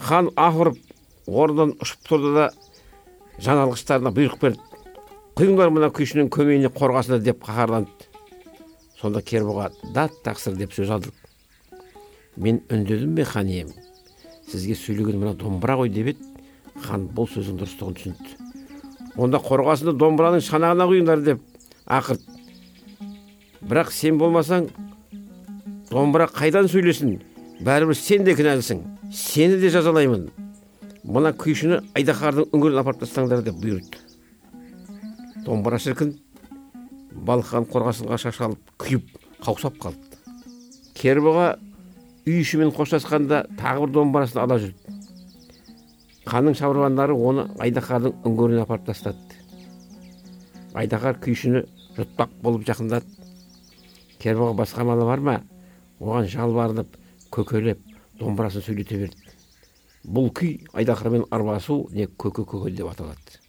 Хан ахырып орнынан ұшып тұрды да жаналғыштарына бұйрық берді. Құйыңдар мына күйшінің көмейіне қорғасына деп қаһарланды. Сонда Кербұға дат тақсыр деп сөз алды. Мен үндедім бе хан ием? Сізге сөйлеген мына домбыра ғой деп еді. Хан бұл сөздің дұрыстығын түсінді. Онда қорғасында домбыраның шанағына құйыңдар деп ақырды. Бірақ сен болмасаң, домбыра қайдан сөйлесін? Бәрібір сен де кінәлісің. Сені де жазалаймын. Мына күйшіні Айдаһардың үңгіріне апарып тастаңдар деп бұйырды. Домбыра шіркін Балқан қорғасынға шашалып, күйіп, қаусап қалды. Кербұға үй ішімен қоштасқанда тағы бір домбырасын ала жүрді. Ханның шабармандары оны Айдаһардың үңгіріне апарып тастады. Айдаһар күйшіні жұтпақ болып жақындады. Кербұға басқа малы бар ма? Оған жалбарынып, көкелеп, домбырасын сөйлете берді. Бұл күй Айдаһармен арбасу не көке-көке деп аталады.